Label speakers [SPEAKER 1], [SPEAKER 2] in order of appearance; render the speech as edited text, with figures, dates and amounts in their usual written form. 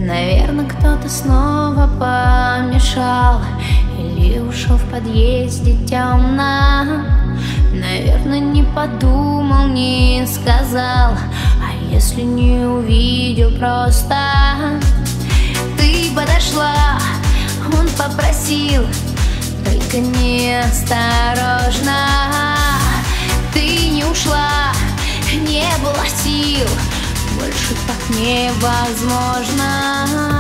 [SPEAKER 1] Наверное, кто-то снова помешал, или ушел в подъезде темно. Наверное, не подумал, не сказал, а если не увидел просто. Ты подошла, он попросил, только неосторожно. Ты не ушла, не было сил, больше так невозможно.